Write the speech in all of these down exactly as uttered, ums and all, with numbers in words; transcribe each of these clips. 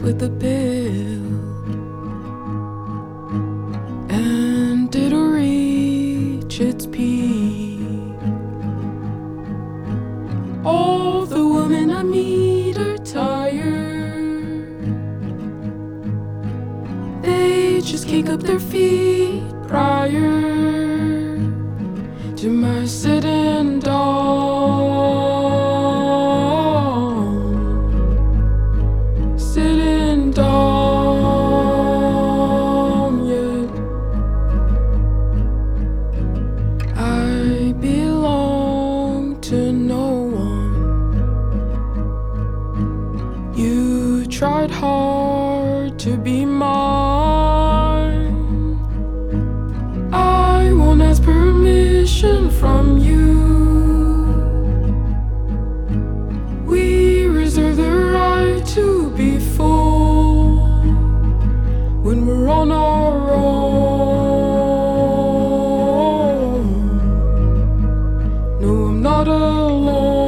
starts with a bill, and it'll reach its peak. All the women I meet are tired. They just kick up their feet prior to my sitting down. Sitting down, yeah. I belong to no one. You tried hard to be mine. I won't ask permission from you. We reserve the right to be full when we're on our own. No, I'm not alone.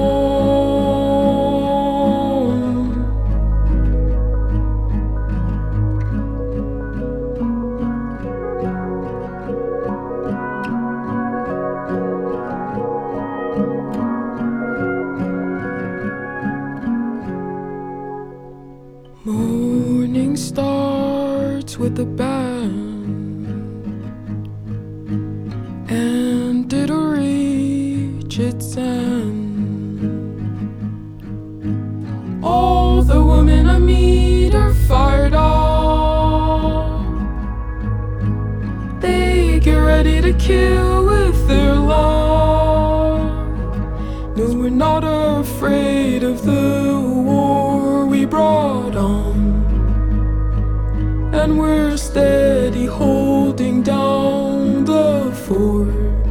Morning starts with a bang, and it'll reach its end. All the women I meet are fired up. They get ready to kill with their love. No, we're not afraid of the war we brought on, and we're steady holding down the fort.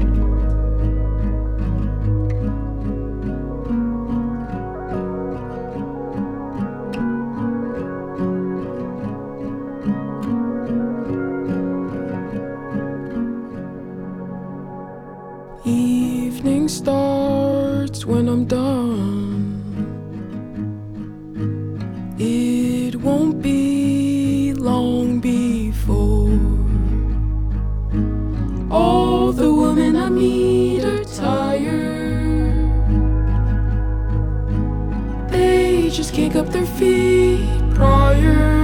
Evening starts when I'm done. It won't be long before all the women I meet are tired. They just kick up their feet prior,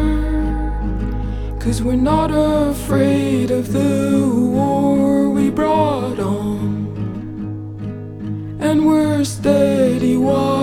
'cause we're not afraid of the war we brought on, and we're steady watching